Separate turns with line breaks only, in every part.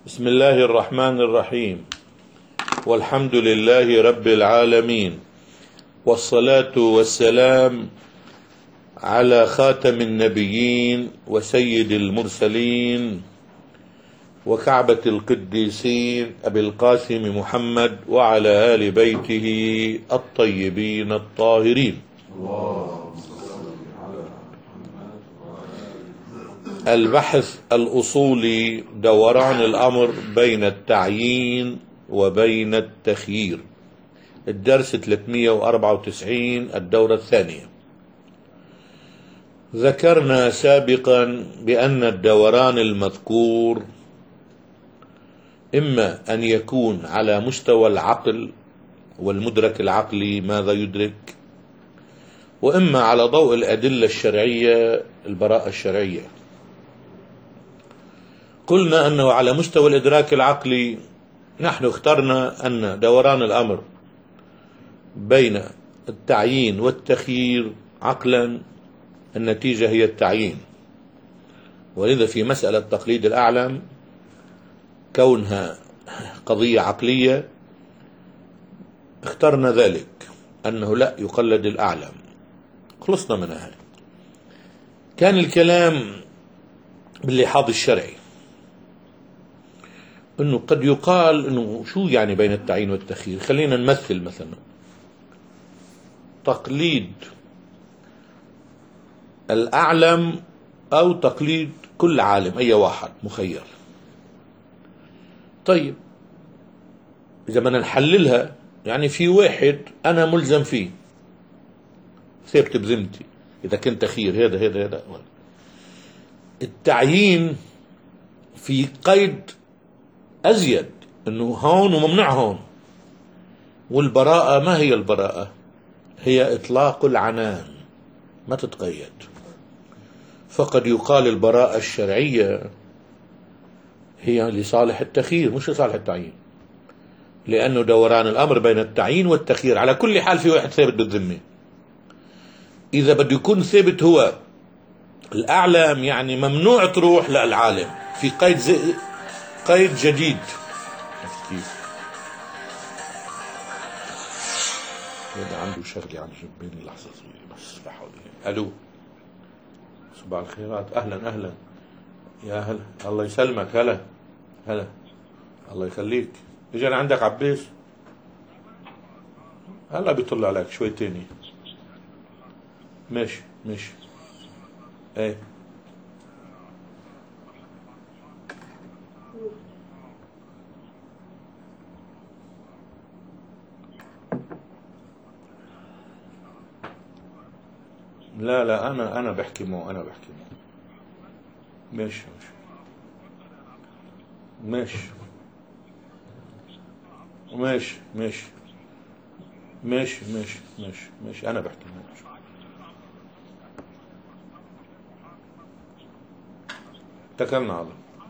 بسم الله الرحمن الرحيم. والحمد لله رب العالمين، والصلاة والسلام على خاتم النبيين وسيد المرسلين وكعبة القديسين أبي القاسم محمد وعلى آل بيته الطيبين الطاهرين. البحث الأصولي دوران الأمر بين التعيين وبين التخيير، الدرس 394، الدورة الثانية. ذكرنا سابقا بأن الدوران المذكور إما أن يكون على مستوى العقل والمدرك العقلي ماذا يدرك، وإما على ضوء الأدلة الشرعية البراءة الشرعية. قلنا أنه على مستوى الإدراك العقلي نحن اخترنا أن دوران الأمر بين التعيين والتخيير عقلا النتيجة هي التعيين، ولذا في مسألة تقليد الأعلم كونها قضية عقلية اخترنا ذلك أنه لا يقلد الأعلم، خلصنا منها. كان الكلام باللحاظ الشرعي انه قد يقال انه شو يعني بين التعيين والتخيير. خلينا نمثل مثلا تقليد الأعلم أو تقليد كل عالم، أي واحد مخير. طيب إذا بدنا نحللها، يعني في واحد أنا ملزم فيه ثابت بذمتي إذا كنت تخيير هذا التعيين في قيد أزيد، أنه هون وممنوع هون. والبراءة ما هي البراءة؟ هي إطلاق العنان، ما تتقيد. فقد يقال البراءة الشرعية هي لصالح التخيير مش لصالح التعيين، لأنه دوران الأمر بين التعيين والتخيير. على كل حال في واحد ثابت بالذمة، إذا بده يكون ثابت هو الأعلم يعني ممنوع تروح للعالم في قيد جديد. كيف هذا عنده شغلة عم جبين لحظة صغيرة بس لا حول. ألو، صباح الخيرات، أهلا يا هلا، الله يسلمك. هلا الله يخليك. اجى عندك عباس هلا بيطل عليك شوي تاني. ماشي ايه لا انا بحكي معه ماشي انا بحكي معه. اتكلنا على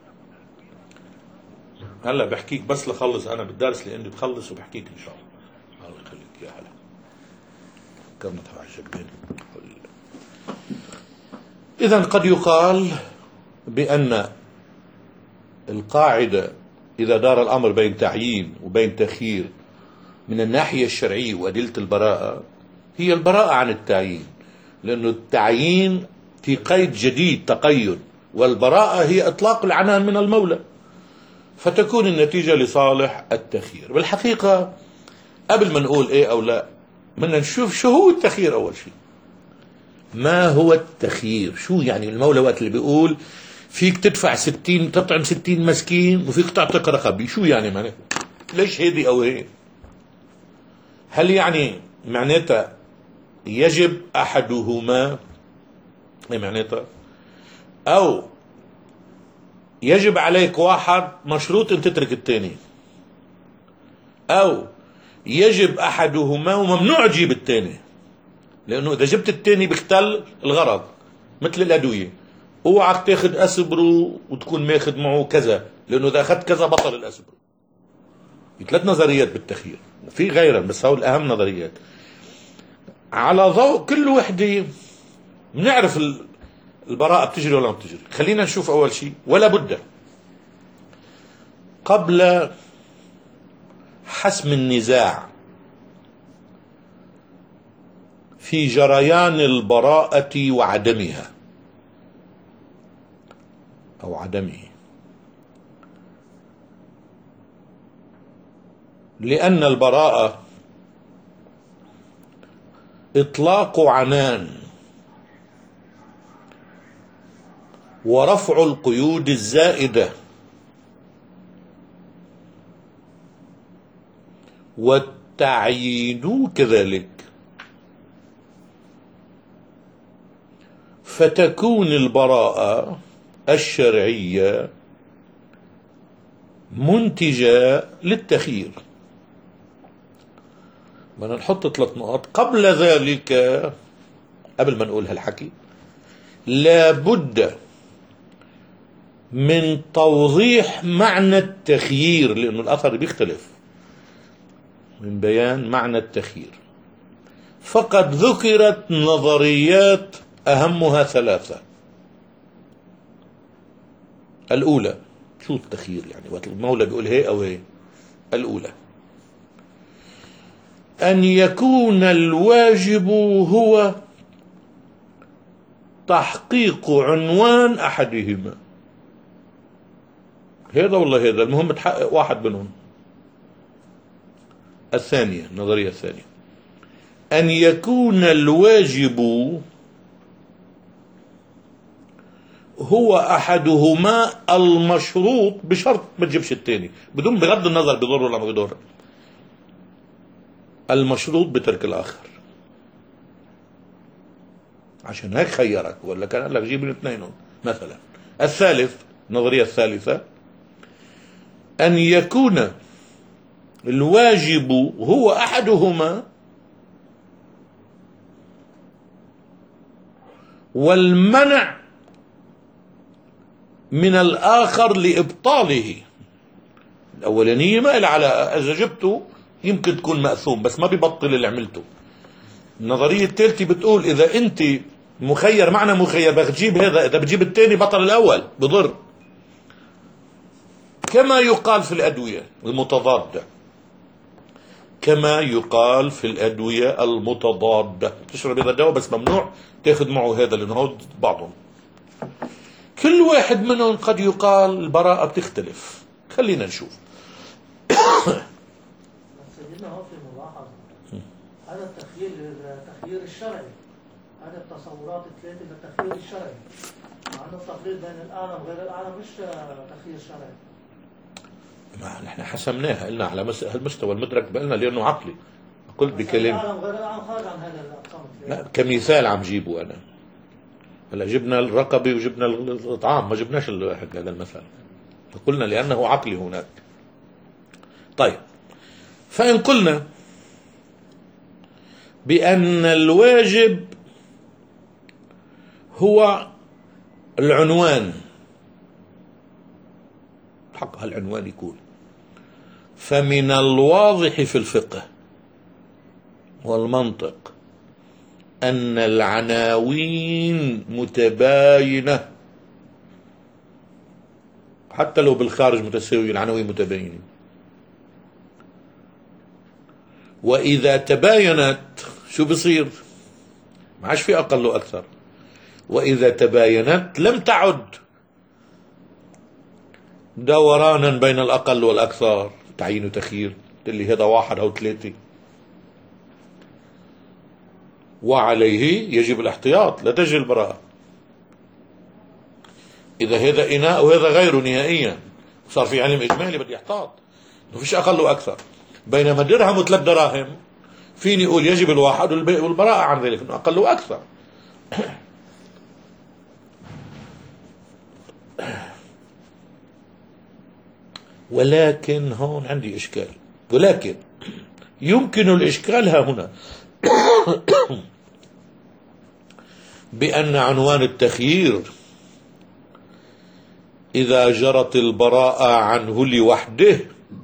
هلا بحكيك بس لخلص انا بالدرس اللي عندي، بخلص وبحكيك ان شاء الله. الله يخليك يا هلا. كم تعجبين. إذن قد يقال بأن القاعدة إذا دار الأمر بين تعيين وبين تخيير من الناحية الشرعية وأدلة البراءة هي البراءة عن التعيين، لأنه التعيين في قيد جديد تقيد، والبراءة هي إطلاق العنان من المولى، فتكون النتيجة لصالح التخيير. بالحقيقة قبل ما نقول إيه أو لا بدنا نشوف شو هو التخيير. أول شيء ما هو التخيير؟ شو يعني المولى وقت اللي بيقول فيك تدفع 60 تطعم 60 مسكين وفيك تعتق رقبة، شو يعني معناته؟ ليش هيدي أو هيك؟ هل يعني معناتها يجب أحدهما معناتها، أو يجب عليك واحد مشروط أن تترك الثاني، أو يجب أحدهما وممنوع تجيب الثاني؟ لأنه إذا جبت الثاني بيختل الغرض، مثل الأدوية، اوعك تاخد أسبرو وتكون ماخد معه كذا، لأنه إذا أخذت كذا بطل الأسبرو. في 3 نظريات بالتخيير، في غيرها بس هو الأهم نظريات. على ضوء كل وحدة بنعرف البراءة بتجري ولا ما بتجري. خلينا نشوف أول شيء، ولا بد قبل حسم النزاع في جريان البراءة وعدمها أو عدمه، لأن البراءة إطلاق عنان ورفع القيود الزائدة والتعيين كذلك، فتكون البراءة الشرعية منتجة للتخيير. بدنا نحط 3 نقاط. قبل ذلك، قبل ما نقول هالحكي، لابد من توضيح معنى التخيير، لأنه الأثر بيختلف من بيان معنى التخيير. فقد ذكرت نظريات أهمها 3. الأولى، شو التخيير يعني؟ وقت المولى بيقول هي أو هي. الأولى أن يكون الواجب هو تحقيق عنوان أحدهما، هذا والله هذا، المهم تحقق واحد منهم. الثانية، النظرية الثانية، أن يكون الواجب هو أحدهما المشروط، بشرط ما تجيبش الثاني، بدون بغض النظر بضر ولا ما بضر، المشروط بترك الآخر. عشان هيك خيرك، ولا كان قال لك جيب الاثنين مثلا. الثالث، النظرية الثالثة، أن يكون الواجب هو أحدهما والمنع من الآخر لإبطاله. الأولانية ما إلها على، إذا جبته يمكن تكون مأثوم بس ما بيبطل اللي عملته. النظرية الثالثة بتقول إذا أنت مخير، معنى مخير بدك تجيب هذا، إذا بتجيب الثاني بطل الأول بضر. كما يقال في الأدوية المتضادة، كما يقال في الأدوية المتضادة، تشرب هذا الدواء بس ممنوع تاخذ معه هذا، لأنه هو بعضهم. كل واحد منهم قد يقال البراءة بتختلف. خلينا نشوف.
سيدنا هو في ملاحظة، هذا التخيير الشرعي، هذه التصورات الثلاثة للتخيير الشرعي، مع أن التفريق بين الأعلم وغير الأعلم مش تخيير شرعي.
ما نحن حسمناها، قلنا على المستوى المدرك بقلنا لأنه عقلي. قلت بكلمة
الأعلم غير الأعلم خارج عن هذا الأقسام.
لا، كمثال عم جيبه أنا. هلا جبنا الرقبة وجبنا الإطعام، ما جبناش هذا المثل، فقلنا لأنه عقلي هناك. طيب، فإن قلنا بأن الواجب هو العنوان، حق هالعنوان يكون، فمن الواضح في الفقه والمنطق أن العناوين متباينة، حتى لو بالخارج متساوية، العناوين متباينة. وإذا تباينت شو بصير؟ ما عادش في أقل وأكثر. وإذا تباينت لم تعد دورانا بين الأقل والأكثر، تعيين وتخيير، اللي هذا 1 أو 3. وعليه يجب الاحتياط، لا تجري البراءة. إذا هذا إناء وهذا غيره نهائيا، صار في علم إجمالي بدي احتاط، ما فيش أقل وأكثر. بينما درهم و3 دراهم فيني أقول يجب الواحد والبراءة عن ذلك، إنه أقل وأكثر. ولكن هون عندي إشكال، ولكن يمكن الإشكال ها هنا بأن عنوان التخيير إذا جرت البراءة عنه لوحده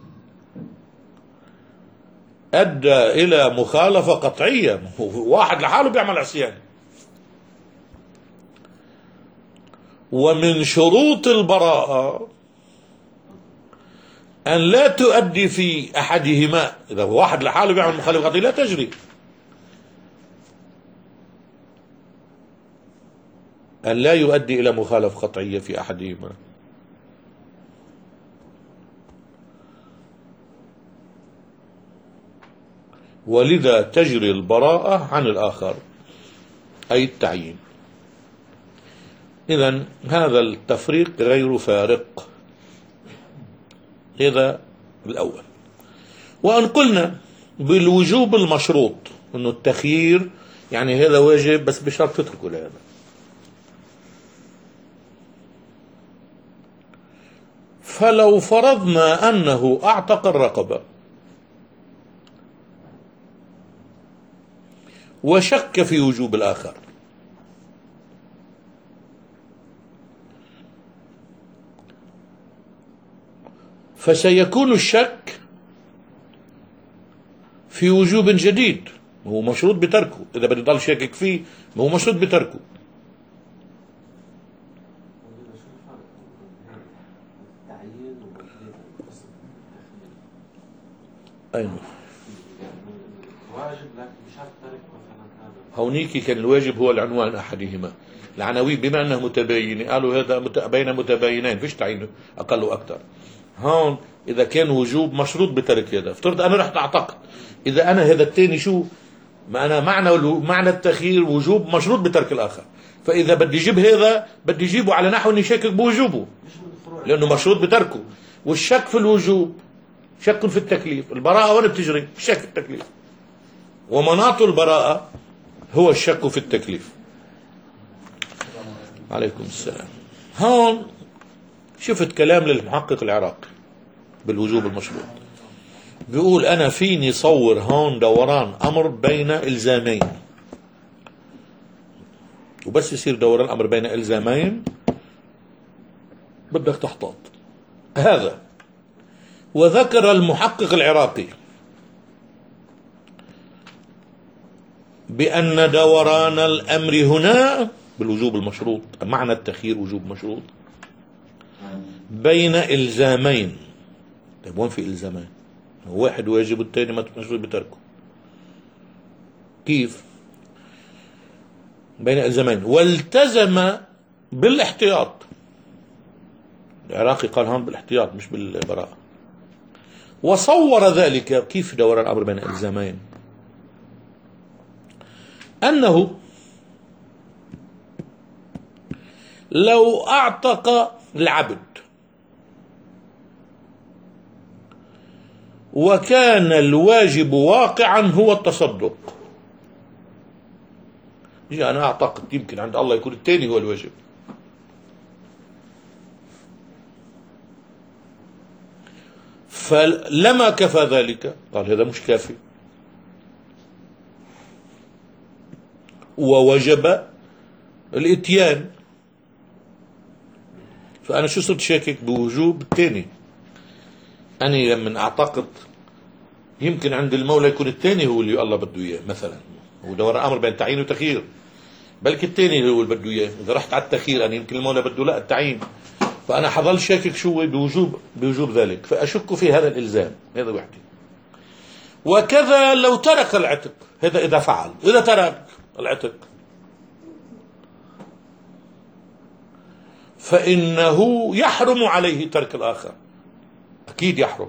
أدى إلى مخالفة قطعية. واحد لحاله بيعمل عصيان. ومن شروط البراءة أن لا تؤدي في أحدهما، إذا هو واحد لحاله بيعمل مخالفة قطعية لا تجري، أن لا يؤدي إلى مخالفة قطعية في أحدهما. ولذا تجري البراءة عن الآخر، أي التعيين. إذن هذا التفريق غير فارق. هذا الأول. وأن قلنا بالوجوب المشروط، أنه التخيير يعني هذا واجب بس بشرط تتركوا لهذا. فلو فرضنا أنه أعتق الرقبة وشك في وجوب الآخر، فسيكون الشك في وجوب جديد، هو مشروط بتركه. إذا بدي ضل شاكك فيه هو مشروط بتركه. أيوة. هونيك كان الواجب هو العنوان أحدهما، العناوين بما أنه متباينة قالوا هذا بين متباينين فيش تعيين أقل وأكثر. هون إذا كان وجوب مشروط بترك هذا، افترض أنا رحت أعتقد، إذا أنا هذا الثاني شو ما أنا معنى التخيير وجوب مشروط بترك الآخر، فإذا بدي أجيب هذا بدي أجيبه على نحو إني شاكك بوجوبه لأنه مشروط بتركه. والشك في الوجوب شك في التكليف. البراءة وين بتجري؟ الشك في التكليف، ومناط البراءة هو الشك في التكليف. عليكم السلام. هون شفت كلام للمحقق العراقي بالوجوب المشروط، بيقول أنا فيني صور هون دوران أمر بين إلزامين، وبس يصير دوران أمر بين إلزامين بدك تحتاط هذا. وذكر المحقق العراقي بأن دوران الأمر هنا بالوجوب المشروط، معنى التخيير وجوب مشروط بين إلزامين. طيب وين في إلزامين؟ واحد واجب والثاني مشروط بتركه. كيف؟ بين إلزامين والتزم بالاحتياط. العراقي قال هون بالاحتياط مش بالبراءة. وصور ذلك كيف دور الأمر بين إلزامين، أنه لو أعتق العبد وكان الواجب واقعا هو التصدق، أنا أعتقد يمكن عند الله يكون الثاني هو الواجب، فلما كفى ذلك قال هذا مش كافي ووجب الاتيان. فأنا شو صرت شاكك بوجوب الثاني؟ أنا لما أعتقد يمكن عند المولى يكون الثاني هو اللي الله بده إياه، مثلا هو دور أمر بين تعيين وتخيير، بلكي الثاني هو اللي بده إياه. إذا رحت على التخيير أنا يمكن المولى بده لا التعيين، فأنا حظل شاكك شو بوجوب ذلك، فأشك في هذا الإلزام. هذا وحدي. وكذا لو ترك العتق، هذا إذا فعل، إذا ترك العتق فإنه يحرم عليه ترك الآخر، أكيد يحرم.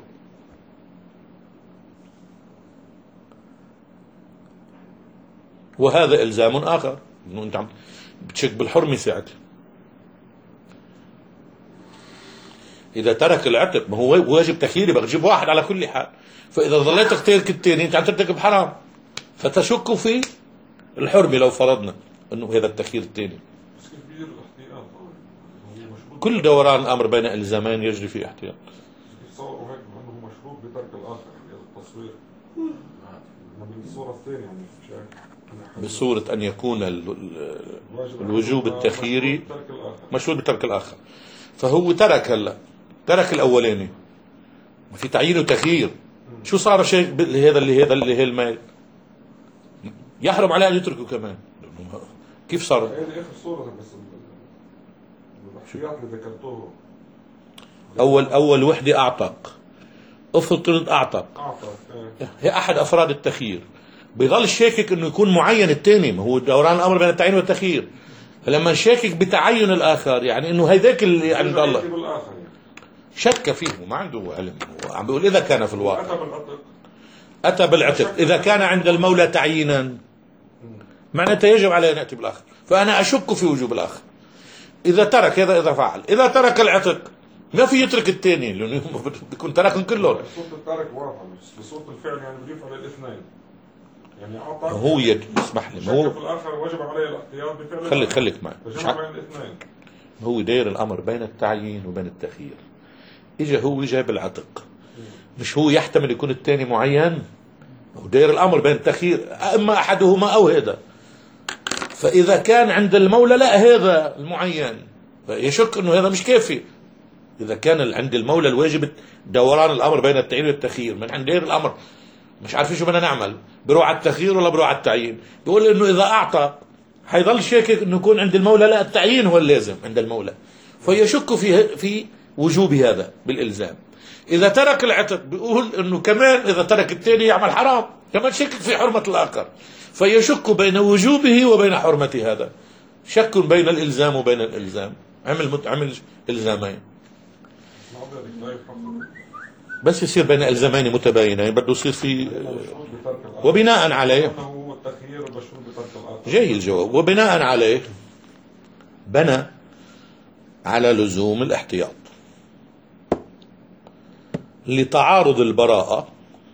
وهذا إلزام آخر، إنه أنت عم بتشك بالحرمة ساعتها. إذا ترك العتق ما هو واجب تخييري بجيب واحد على كل حال، فإذا ظليت تختار الثاني أنت عم ترتكب حرام، فتشك في الحرمة لو فرضنا أنه هذا التخيير الثاني. كل دوران الأمر بين إلزامين يجري فيه احتياط.
تصوروا هيك أنه مشروط بترك الآخر، التصوير من الصورة الثانية
بصورة أن يكون الوجوب التخييري مشروط بترك الآخر. فهو ترك هلا، ترك الأولاني في تعيين وتخيير، شو صار شيء هذا اللي هي المال يحرم عليه أن يتركه كمان. كيف صار؟
هذه آخر صورة بس الوحشيات اللي ذكرتوه.
أول وحدة أعتق، افرض أعطى،
أعطى
هي أحد أفراد التخيير، بيظل شاكك إنه يكون معين الثاني، ما هو دوران الأمر بين التعيين والتخيير. فلما شاكك بتعين الآخر يعني إنه هيداك اللي عند الله،
بالآخر يعني.
شك فيه ما عنده علم، هو عم بيقول إذا كان في الواقع
أتى بالعتق.
أتى بالعتق، إذا كان عند المولى تعيينا معناته يجب عليه أن يأتي بالآخر، فأنا أشك في وجوب الآخر. إذا ترك هذا، إذا فعل، إذا ترك العتق ما في يترك الثاني لأنه بيكون تركهم كلهم.
بصورة الترك واحد، بس بصورة الفعل يعني بضيف على الاثنين. يعني أعطى
هو اسمح لي، ما
شك
هو
في الآخر وجب عليه الاحتياط بفعل
خليك معي،
فجمع بين الاثنين.
هو داير الأمر بين التعيين وبين التخيير. إجا هو جاب العتق، مش هو يحتمل يكون الثاني معين؟ هو داير الأمر بين التخيير، أما أحدهما أو هذا. فإذا كان عند المولى لا هذا المعين، فيشك أنه هذا مش كافي. إذا كان عند المولى الواجب دوران الأمر بين التعيين والتخيير، من عند داير الأمر مش عارفين شو بدنا نعمل، بروح على التخيير ولا بروح على التعيين. بيقول إنه إذا أعطى حيظل شاكك إنه يكون عند المولى لا التعيين هو اللازم عند المولى، فيشك في وجوب هذا بالإلزام. إذا ترك العتق بيقول إنه كمان إذا ترك الثاني يعمل حرام، كمان شك في حرمة الآخر، فيشك بين وجوبه وبين حرمة هذا، شك بين الإلزام وبين الإلزام، عمل إلزامين. بس يصير بين إلزامين متباينين بده يصير في وبناء عليه جاي الجواب، وبناء عليه بنى على لزوم الاحتياط لتعارض البراءة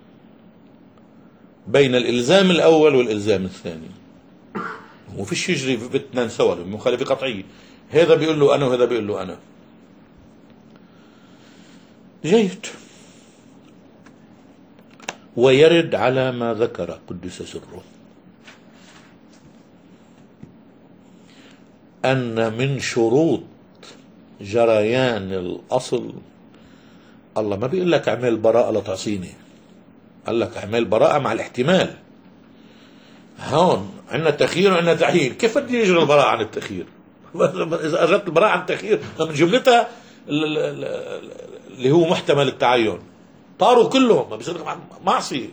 بين الإلزام الأول والإلزام الثاني. وفيش يجري في اثنين سوا مخالفة قطعية، هذا بيقول له أنا وهذا بيقول له أنا. جيد. ويرد على ما ذكر قدس سره أن من شروط جريان الأصل، الله ما بيقول لك اعمل براءة لتعصيني، قال لك اعمل براءة مع الاحتمال. هون عندنا تخيير وعندنا تعيين، كيف بده يجري البراءة عن التخيير؟ إذا أجرت البراءة عن التخيير من جملتها اللي هو محتمل التعين، طاروا كلهم، ما بيصير معصية.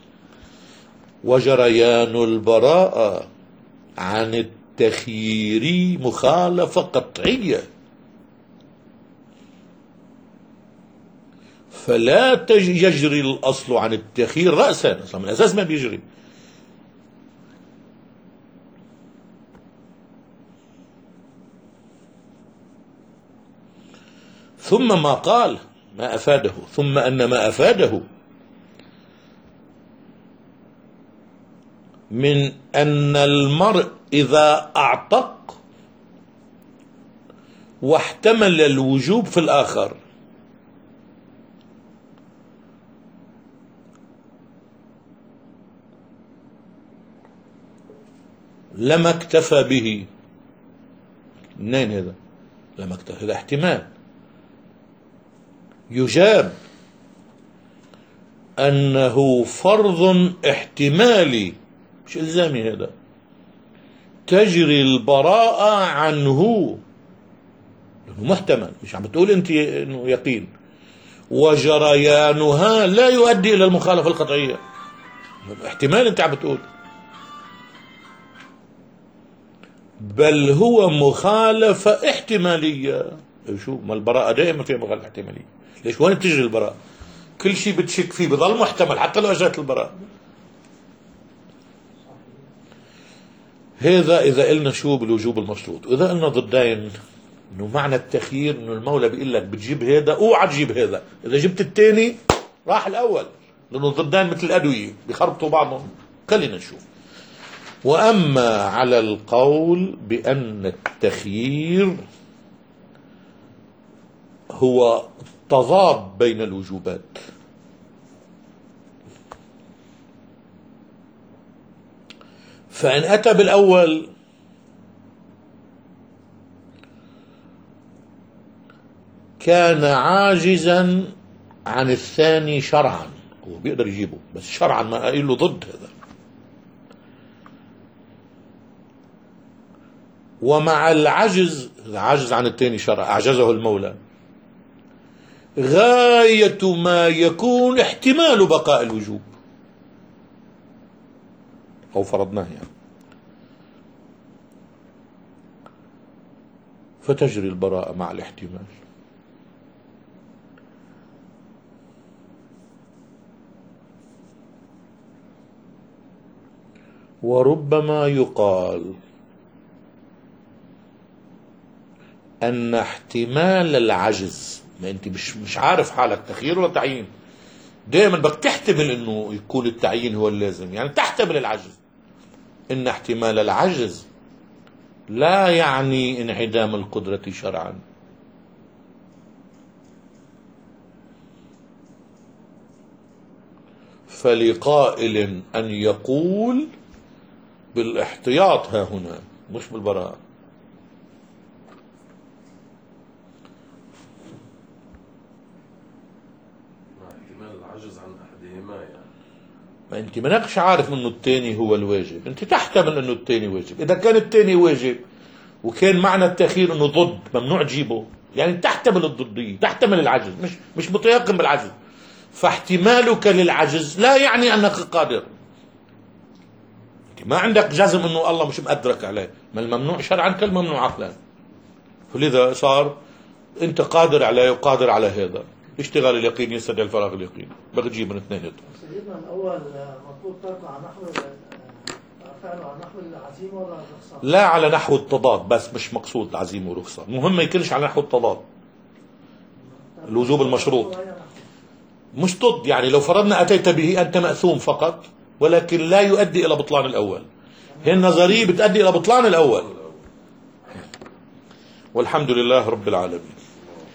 وجريان البراءة عن التخيير مخالفة قطعية، فلا يجري الأصل عن التخيير رأسا، أصلا من الأساس ما بيجري. ثم ما قال ما أفاده، ثم أن ما أفاده من أن المرء إذا أعتق واحتمل الوجوب في الآخر لما اكتفى به. منين هذا؟ لما اكتفى، هذا احتمال. يجاب أنه فرض احتمالي مش إلزامي، هذا تجري البراءة عنه لأنه محتمل، مش عم بتقول أنت أنه يقين. وجريانها لا يؤدي إلى المخالفة القطعية، احتمال أنت عم بتقول، بل هو مخالفة احتمالية. شو ما البراءة دائما فيها مخالفة احتمالية. ليش؟ وين بتجري البراءة؟ كل شيء بتشك فيه بضل محتمل حتى لو اجت البراءة. هذا إذا قلنا شو بالوجوب المشروط. وإذا قلنا ضدين، إنه معنى التخيير إنه المولى بيقول لك بتجيب هذا اوعى تجيب هذا، إذا جبت الثاني راح الأول، لأنه ضدين مثل الأدوية بيخربطوا بعضهم. خلينا نشوف. وأما على القول بأن التخيير هو تضاد بين الوجوبات، فإن أتى بالأول كان عاجزا عن الثاني شرعا، هو بيقدر يجيبه بس شرعا ما قايل له ضد هذا. ومع العجز، عاجز عن الثاني شرعا، أعجزه المولى، غاية ما يكون احتمال بقاء الوجوب، أو فرضناه يعني، فتجري البراءة مع الاحتمال. وربما يقال أن احتمال العجز، ما أنت مش عارف حالك تخيير ولا تعيين، دائما بدك تحتمل أنه يكون التعيين هو اللازم، يعني تحتمل العجز. إن احتمال العجز لا يعني انعدام القدرة شرعا. فلقائل أن يقول بالاحتياط ها هنا مش بالبراءة.
احتمال العجز عن أحدهما يعني.
ما انت منكش عارف انه الثاني هو الواجب، انت تحتمل انه الثاني واجب. اذا كان الثاني واجب وكان معنى التأخير انه ضد ممنوع تجيبه، يعني تحتمل الضدية، تحتمل العجز، مش متيقن بالعجز. فاحتمالك للعجز لا يعني انك قادر، انت ما عندك جزم انه الله مش مقدرك عليه، ما الممنوع شرعا كالممنوع عقلا. فلذا صار انت قادر عليه وقادر على هذا. اشتغال اليقين يستدعي الفراغ اليقين، بتجيب من اثنين.
سيدنا الأول مطلوب تركه عن نحو فعله عن نحو العزيمة ولا الرخصة؟
لا على نحو التضاد، بس مش مقصود عزيمة ورخصة، المهم ما يكونش على نحو التضاد. الوجوب المشروط مش ضد، يعني لو فرضنا أتيت به أنت مأثوم فقط، ولكن لا يؤدي إلى بطلان الأول. هي النظرية بتؤدي إلى بطلان الأول. والحمد لله رب العالمين.